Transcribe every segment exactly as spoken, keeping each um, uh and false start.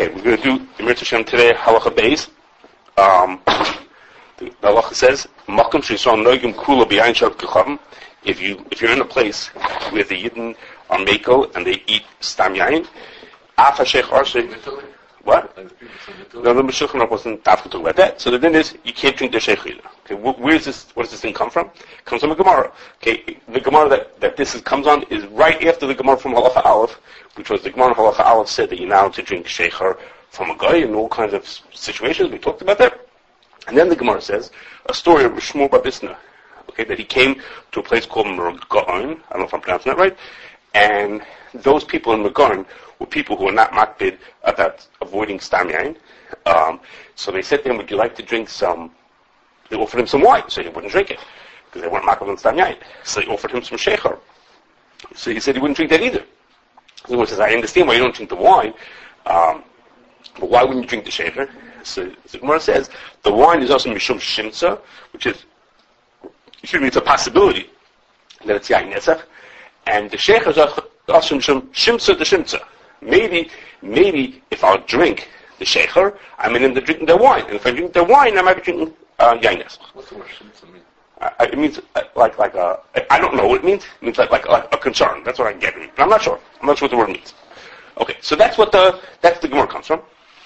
Okay, we're going to do Emir Hashem today, Halacha Beis. Um, the, the Halacha says, Makom she'yisrael noigim kula b'yayin shel kechavim. If you if you're in a place where the Yidden are meko and they eat stam yayin, af hashech arshe. What? No, the Meshulchan wasn't talking about that. So the thing is, you can't drink the sheikh either. Okay, where is this? Where does this thing come from? It comes from a Gemara. Okay, the Gemara that, that this is, comes on is right after the Gemara from Halacha Aleph, which was the Gemara of Halacha Aleph said that you're now to drink sheikher from a guy in all kinds of situations. We talked about that. And then the Gemara says a story of Shmuel Bar Bisna. Okay, that he came to a place called Mergaon. I don't know if I'm pronouncing that right. And those people in Mergaon were people who were not makbid about avoiding stam yain. Um, so they said to him, would you like to drink some, they offered him some wine, so he wouldn't drink it, because they weren't makbid on stam yain. So they offered him some sheikher. So he said he wouldn't drink that either. So he says, I understand why you don't drink the wine, um, but why wouldn't you drink the sheikher? So the Gemara says, the wine is also mishum shimtza, which is, excuse me, it's a possibility that it's yain netzach, and the sheikher is also mishum shimtza the shimtza. Maybe, maybe if I'll drink the sheikher, I'm in the drinking the wine. And if I drink the wine, I might be drinking uh, yain netzach. What's the word shimtza mean? Uh, it means uh, like like a, I don't know what it means. It means like like, like a concern. That's what I get. I'm not sure. I'm not sure what the word means. Okay, so that's what the that's the Gemara comes from.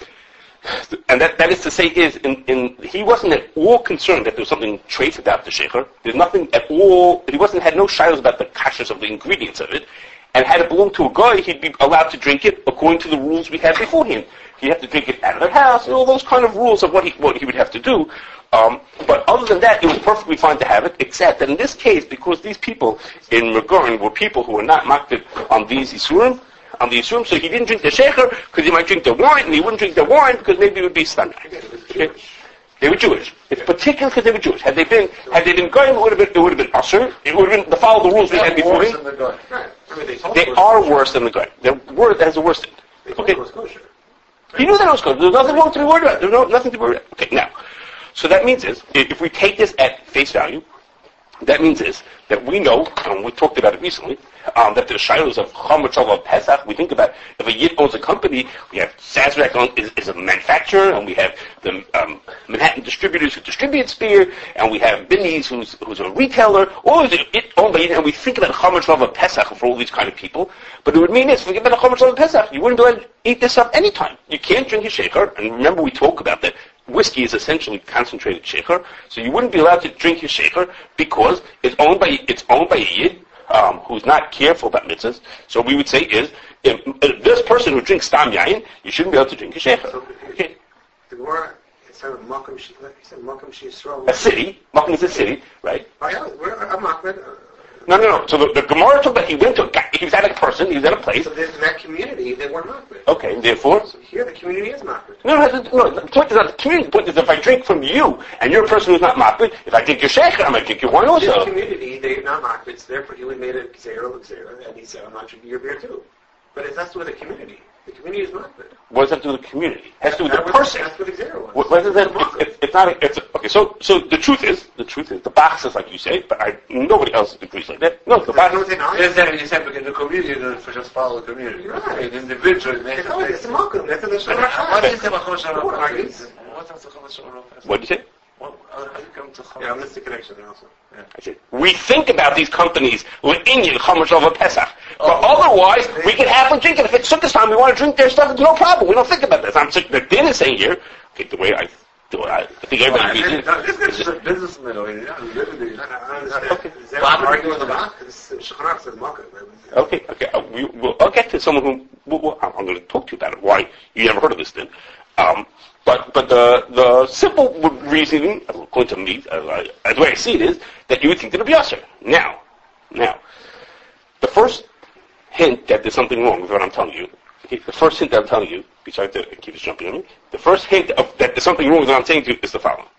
And that, that is to say is, in, in, he wasn't at all concerned that there was something trace about the sheikher. There's nothing at all, he wasn't, had no shilos about the kashrus of the ingredients of it. And had it belonged to a guy, he'd be allowed to drink it according to the rules we had beforehand. He'd have to drink it out of the house, and all those kind of rules of what he, what he would have to do. Um, but other than that, it was perfectly fine to have it, except that in this case, because these people in Mergaon were people who were not makbid on these Isurim, on the Yisurim, so he didn't drink the sheikher because he might drink the wine, and he wouldn't drink the wine because maybe it would be stam. Okay? They were Jewish. It's particular because they were Jewish. Had they been, had they been going, it would have been, it would have been usher. It would have been the follow the rules we had before. Worse than the guy. Right. I mean, they, they are worse than the guy. They're word has a worse thing. Okay. He knew that it was kosher. There's nothing wrong to be worried about. There's no, nothing to be worried about. Okay. Now, so that means is if we take this at face value, that means is that we know, and we talked about it recently, um, that the shilos of Chomer of Pesach, we think about if a Yid owns a company, we have Sazerac is, is a manufacturer, and we have the um, Manhattan distributors who distribute beer, and we have Binny's who's who's a retailer, all of it owned by Yid, and we think about Chomer of Pesach for all these kind of people. But it would mean is, forget about Chomer of Pesach, you wouldn't be able to eat this up anytime. You can't drink your sheikher, and remember we talk about that. Whiskey is essentially concentrated sheikher, so you wouldn't be allowed to drink your sheikher because it's owned by it's owned by a Yid um, who's not careful about mitzvahs. So we would say is if, if this person who drinks stam yayin, you shouldn't be able to drink your sheikher. So, okay. The Gemara said Makom Yisrael. A city, Makom is a city, right? Oh, yeah, we're a Makmed. No, no, no. So the, the Gemara talked about he went to a guy, he was at a person, he was at a place. So in that community, they weren't Makmed. Okay, and therefore? So here the community is Makmed. No, no, no, the point is not the community. The point is if I drink from you, and you're a person who's not Makmed, if I drink your sheikher, I might drink your wine also. This community, they're not Makmed, so therefore he made a Gzeira, Gzeira, and he said, I'm not drinking your beer too. But it has to do with the community. The community is Makmed. What does that do with the community? It has to do with the That was- person. That's what Gzeira was. What, what is that? It's, it's, it's not. A, it's a, okay. So, so the truth is, the truth is, the Bach says like you say, but I nobody else agrees like that. No, the Bach. Don't say no. Is that you said because the community doesn't just follow the community. Right. The individual. It's always it's a Makmed. That's what they're saying. What is the Chomer Shalom? What are these? What is the Chomer Shalom? What did you say? How do you come to Chomer? Yeah, that's the connection there also. Yeah. I said, we think about these companies Le'inyan Chomer of Pesach, but otherwise we can happily drink it. If it's Sukkot time, we want to drink their stuff. It's no problem. We don't think about this. I'm sick. The din is saying here. Okay, the way I do it, I, I think everybody agrees. This guy's just a businessman over here. Okay. Is that an argument with the Bach? Shulchan says Makmed. Okay, okay. Uh, we, we'll, I'll get to someone who we'll, we'll, I'm going to talk to you about it. Why you never heard of this din? Um, but but the the simple reasoning, according to me, uh, uh, the way I see it is that you would think that it'd be usher. Now, now, the first hint that there's something wrong with what I'm telling you. Okay, the first hint that I'm telling you, besides to keep us jumping on me, the first hint of that there's something wrong with what I'm saying to you is the following.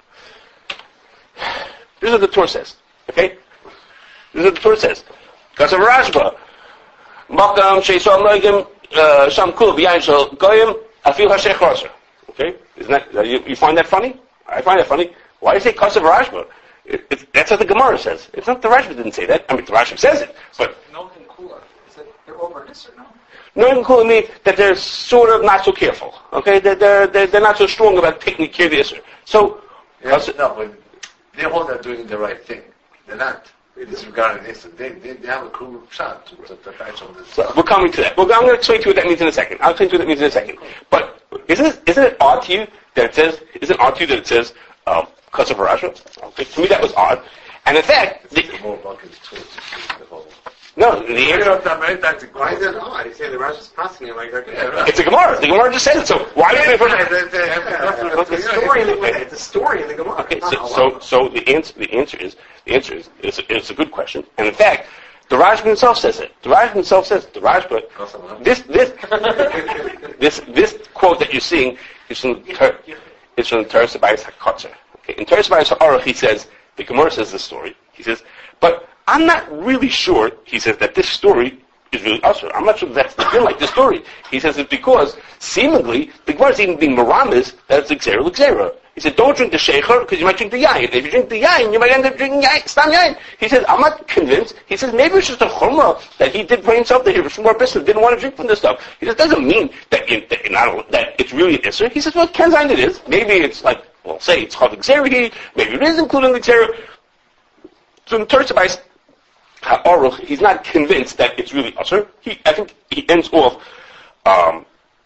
This is what the Torah says. Okay, this is what the Torah says. Because of Rashba, Makam Sheisol Noigim Sham Kul B'Yayin Shel Goyim Afil Hashech Roser. Okay, isn't that you, you find that funny? I find that funny. Why do you say Kasav Rashba? It, it, that's what the Gemara says. It's not the Rashba didn't say that. I mean, the Rashba says it, but No and cooler. Is it they're over this or no? Noigim Kula means that they're sort of not so careful. Okay, they're they're they're, they're not so strong about taking care of the issue. So, Yeah, no, but they hold they're doing the right thing. They're not disregarding this. They, they, they have a cool shot to, to, to catch on this. so we're coming to that. Well, I'm going to explain to you what that means in a second. I'll explain to you what that means in a second. But isn't it, isn't it odd to you that it says? Isn't it odd to you that it says um, Kasav Rasha? Okay, to me that was odd. And in fact, the, The more buckets to the whole. no, the You answer. know, that many times it Why is that odd? He's saying the Rosh is passing it like that. Yeah, right. It's a Gemara. The Gemara just said it. So why would they put it? It's a story in the It's a story in the Gemara. Okay, so, so so the answer the answer is the answer is it's a, it's a good question, and in fact, the Rashba himself says it. The Rashba himself says the Rashba. This this this this quote that you're seeing is from Ter, is from Teres Abayis HaKotzer. Okay, in Teres Abayis HaAruch he says the Gemara says this story. He says, but I'm not really sure. He says that this story is really usher. I'm not sure that's the thing like this story. He says it's because seemingly the Gemara is even being maramis that it's Xera L'Xera. He said, don't drink the shecher because you might drink the yain. If you drink the yain, you might end up drinking yain, stam yain. He says, I'm not convinced. He says, maybe it's just a chumrah that he did for himself, that he was more business, didn't want to drink from this stuff. He says, doesn't mean that, it, that, not, that it's really an isser. He says, well, Kenzine it is. Maybe it's like, well, say it's Chav Xera, maybe it is including the Xera. So in Teres Abayis HaAruch, he's not convinced that it's really usher. He, I think he ends off, um,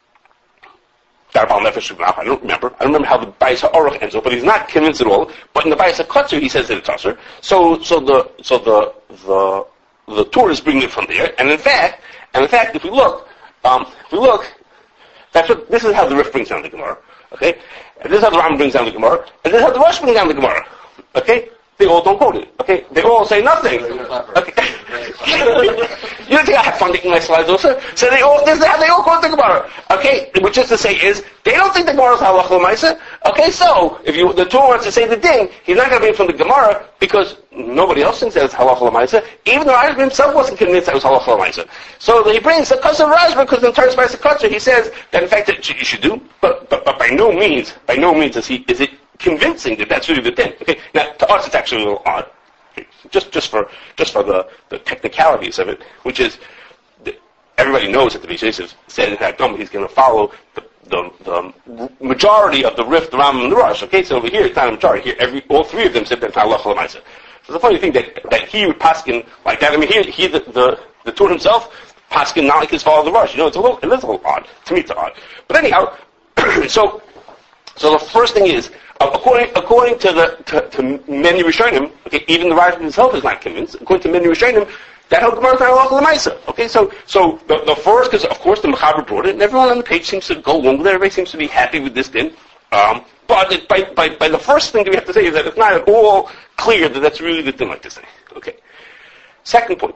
I don't remember. I don't remember how the Bayis HaAruch ends up, but he's not convinced at all. But in the Bayis HaKotzer, he says that it's usher. So, so the, so the, the, the Torah is bringing it from there. And in fact, and in fact, if we look, um, if we look, that's what, this is how the Rif brings down the Gemara. Okay? And this is how the Ram brings down the Gemara. And this is how the Rosh brings down the Gemara. Okay? They all don't quote it. Okay? They all say nothing. Okay? You don't think I have fun taking my slides also? So they all, this is how they all quote the Gemara. Okay? Which is to say is, they don't think the Gemara is halach l'maisa. Okay, so, if you, the Torah wants to say the thing, he's not going to bring it from the Gemara, because nobody else thinks that it's halach l'maisa. Even the Rashba himself wasn't convinced that it was halach l'maisa. So he brings the Kasav Rashba, because in Teres Abayis HaKotzer, he says that in fact that you should do, but, but, but by no means, by no means is he, is it convincing that that's really the thing. Okay, now to us it's actually a little odd, okay. just just for just for the, the technicalities of it, which is the, everybody knows that the Beis Yosef said in Hakdama he's going to follow the, the the majority of the Rif, the Rambam, and the Rosh. Okay, so over here it's not a majority. Here, every all three of them said that halacha l'maisa. So the funny thing that that he would paskin like that. I mean, here he the the, the Torah himself paskin not like his father the Rosh. You know, it's a little it is a little odd to me. It's odd, but anyhow, so so the first thing is. According, according to the to, to many Rishonim, okay, even the Rashba himself is not convinced. According to many Rishonim, that whole Gemara is not halach l'maisa. Okay, so so the, the first, because of course the Mechaber brought it, and everyone on the page seems to go along with it. Everybody seems to be happy with this din. Um, but it, by, by by the first thing that we have to say is that it's not at all clear that that's really the thing like this thing. Okay. Second point,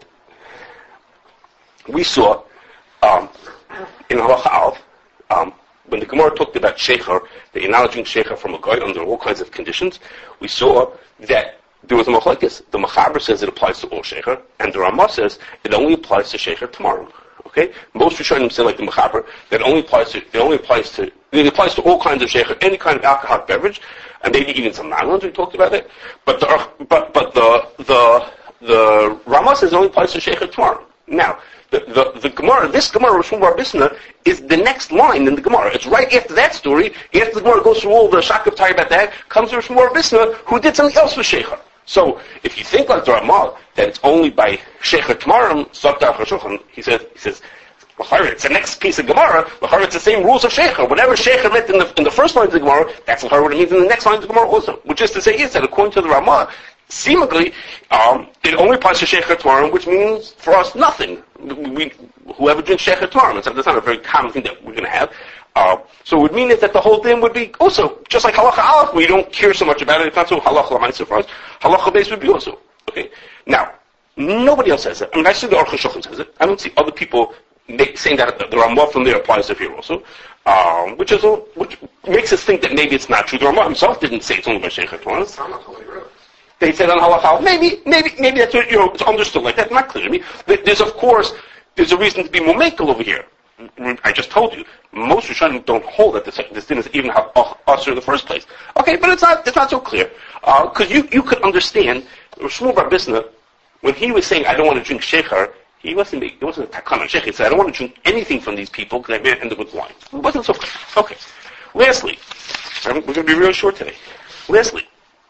we saw um, in Halacha Aleph. Um, When the Gemara talked about shecher, the acknowledging shecher from a guy under all kinds of conditions, we saw that there was a machlekes. The Mechaber says it applies to all shecher, and the Ramah says it only applies to shecher tomorrow. Okay, most Rishonim say like the Mechaber that only applies to it only applies to it applies to all kinds of shecher, any kind of alcoholic beverage, and maybe even some non-ones. We talked about it, but the but but the the the Ramah says it only applies to shecher tomorrow. Now. The, the, the Gemara, this Gemara, Rishon Bar Bisna, is the next line in the Gemara. It's right after that story. After the Gemara goes through all the Shak of Tari about that, comes Rishon Bar Bisna, who did something else with Shecher. So, if you think like the Ramah, that it's only by Shecher Tamarim, Sabtar Chashochan, he says, he says, it's the next piece of Gemara, it's the same rules of Shecher. Whatever Shecher meant in the, in the first line of the Gemara, that's what it means in the next line of the Gemara also. Which is to say is that according to the Ramah, seemingly, um, it only applies to Shecher Tamarim, which means for us nothing. We, whoever drinks Shecher Tamarim, that's not a very common thing that we're going to have. Uh, so it would mean is that the whole thing would be also, just like Halacha Aleph, we don't care so much about it, it's not so Halacha L'maisa for us, Halacha Beis would be also. Okay? Now, nobody else says it. I mean, I see the Aruch HaShulchan says it. I don't see other people make, saying that the Ramah from there applies to here also, um, which is a, which makes us think that maybe it's not true. The Ramah himself didn't say it's only by Shecher Tamarim. They said on Halacha, maybe, maybe, maybe that's what, you know, it's understood like that. Not clear to me. There's, of course, there's a reason to be momekel over here. I just told you, most Rishonim don't hold that this, this didn't even have usher in the first place. Okay, but it's not, it's not so clear. Because uh, you, you could understand, Shmuel Bar Bisna, when he was saying, I don't want to drink Shecher, He wasn't, he wasn't a takan on sheikh. He said, I don't want to drink anything from these people because I may end up with wine. It wasn't so clear. Okay. Lastly, we're going to be real short today. Lastly,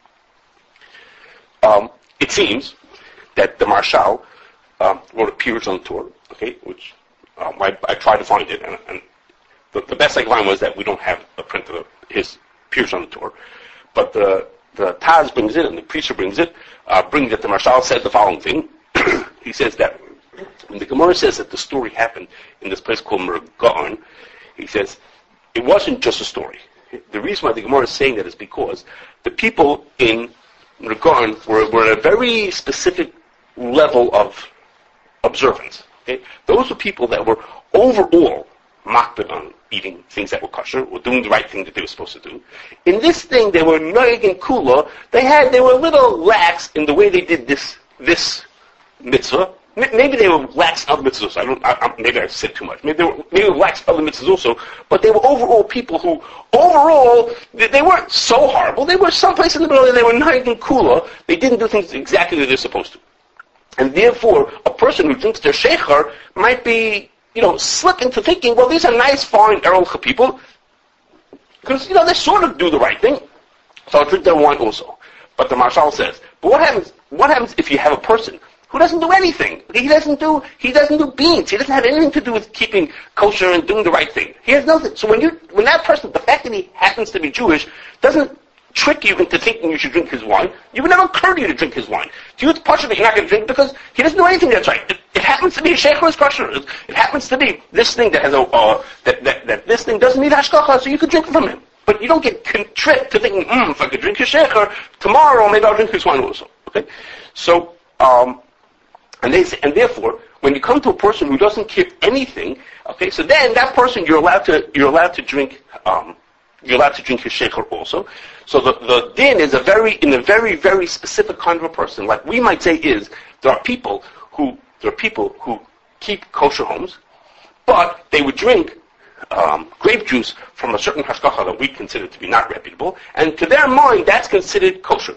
um, it seems that the Marshal um, wrote a Pirush on the Torah, okay, which um, I, I tried to find it, and, and the, the best I could find was that we don't have a print of his Pirush on the Torah. But the the Taz brings it, and the Priester brings it, uh, brings that the Marshal said the following thing. He says that when the Gemara says that the story happened in this place called Mergaon, he says it wasn't just a story. The reason why the Gemara is saying that is because the people in Mergaon were, were at a very specific level of observance. Okay? Those were people that were overall mocked on eating things that were kosher, or doing the right thing that they were supposed to do. In this thing, they were noig and kula. They had, they were a little lax in the way they did this this mitzvah. Maybe they were lax in other mitzvahs. I don't. I, I, maybe I said too much. Maybe they were maybe they were lax in other mitzvahs also. But they were overall people who, overall, they, they weren't so horrible. They were someplace in the middle. They were noig and kula. They didn't do things exactly as they're supposed to. And therefore, a person who drinks their shecher might be, you know, slip into thinking, well, these are nice, fine, erolcha people, because, you know, they sort of do the right thing, so I'll drink their wine also. But the Marshal says, but what happens, what happens if you have a person who doesn't do anything? He doesn't do, he doesn't do beans. He doesn't have anything to do with keeping kosher and doing the right thing. He has nothing. So when you, when that person, the fact that he happens to be Jewish, doesn't trick you into thinking you should drink his wine, it would never occur to you to drink his wine. To you, it's partial that you're not going to drink because he doesn't do anything that's right. It, it happens to be a sheikh kosher. It, it happens to be this thing that has a uh, that, that that this thing doesn't need hashgacha, so you could drink from him. But you don't get tricked to thinking, hmm, if I could drink his sheikh tomorrow, maybe I'll drink his wine also. Okay, so um, and they say, and therefore, when you come to a person who doesn't care anything, okay, so then that person you're allowed to you're allowed to drink. Um, You're allowed to drink his shecher also. So the, the din is a very, in a very, very specific kind of a person. Like we might say is, there are people who, there are people who keep kosher homes, but they would drink um, grape juice from a certain hashgacha that we consider to be not reputable, and to their mind, that's considered kosher.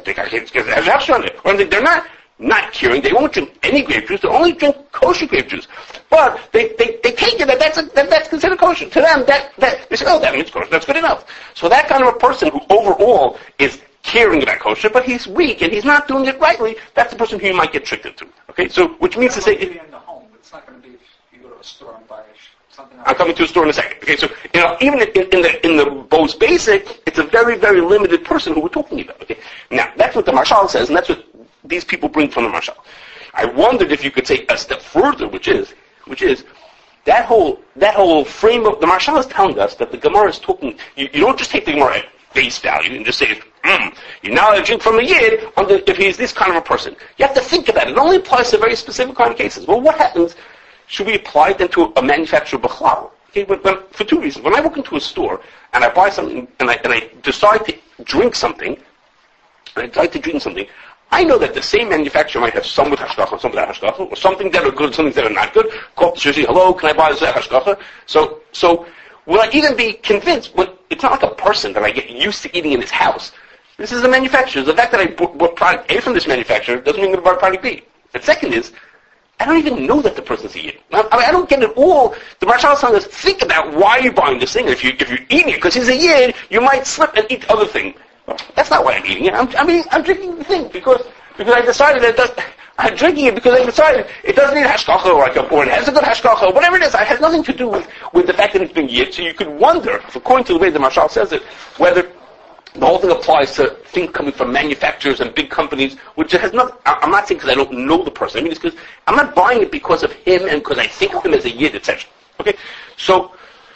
They're not, not curing, they won't drink any grape juice, they only drink kosher grape juice. But they, they, they take it that that's, a, that that's considered kosher. To them, that, that, they say, oh, that means kosher, that's good enough. So that kind of a person who overall is caring about kosher, but he's weak and he's not doing it rightly, that's the person who you might get tricked into. Okay, so, which means to say... It's in the home, it's not going to be if you go to a store and buy something else. I'm coming to a store in a second. Okay, so, you know, even in, in the, in the most basic, it's a very, very limited person who we're talking about. Okay, now, that's what the Marshal says, and that's what these people bring from the Marshal. I wondered if you could take a step further, which is, which is, that whole, that whole frame of, the Marshal is telling us that the Gemara is talking, you, you don't just take the Gemara at face value and just say, hmm, you're now allowed to drink from a yid on the, if he's this kind of a person. You have to think about it. It only applies to very specific kind of cases. Well, what happens, should we apply it then to a manufacturer b'chlal? Okay, but, but for two reasons. When I walk into a store and I buy something and I, and I decide to drink something, and I decide to drink something, I know that the same manufacturer might have some with hashgacha, some without hashgacha, or something that are good, some things that are not good. Call up the shishi, hello, can I buy this hashgacha? So, so, will I even be convinced, when, it's not like a person that I get used to eating in his house. This is a manufacturer. The fact that I bought, bought product A from this manufacturer doesn't mean I'm going to buy product B. The second is, I don't even know that the person's a yid. I, I, mean, I don't get it all. The Marshal is telling us, think about why you're buying this thing. If, you, if you're eating it because he's a yid, you might slip and eat the other thing. That's not why I'm eating it. I'm, I mean, I'm drinking the thing because because I decided that it does, I'm drinking it because I decided it doesn't need hashgacha or, like a, or it has a good hashgacha or whatever it is. It has nothing to do with, with the fact that it's been yid. So you could wonder, according to the way the Marshal says it, whether the whole thing applies to things coming from manufacturers and big companies, which has not, I'm not saying because I don't know the person. I mean, it's because I'm not buying it because of him and because I think of him as a yid, et cetera. Okay? So,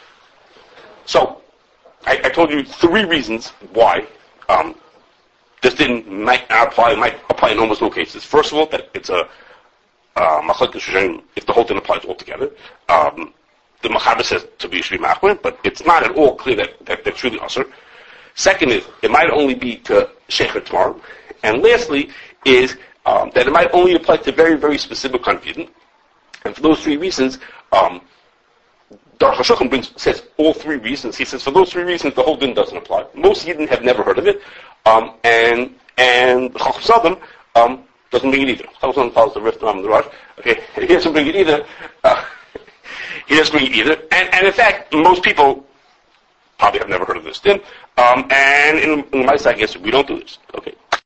so, I, I told you three reasons why, um, this didn't might not apply, might apply in almost no cases. First of all, that it's a, uh, if the whole thing applies altogether. Um, the Machaber says to be Shri Machmer, but it's not at all clear that, that that's really usher. Second is, it might only be to Shecher tomorrow. And lastly is um, that it might only apply to very, very specific kind of Yidden. And for those three reasons, um, Dar HaShulchan brings, says all three reasons. He says for those three reasons, the whole din doesn't apply. Most Yidden have never heard of it. Um, and and Chacham Sodom, um, doesn't bring it either. Chazal follows the Rif, the Ram, and the Rosh. Okay, he doesn't bring it either. Uh, he doesn't bring it either. And, and in fact, most people probably have never heard of this din. Um, and in, in my side, I guess we don't do this. Okay.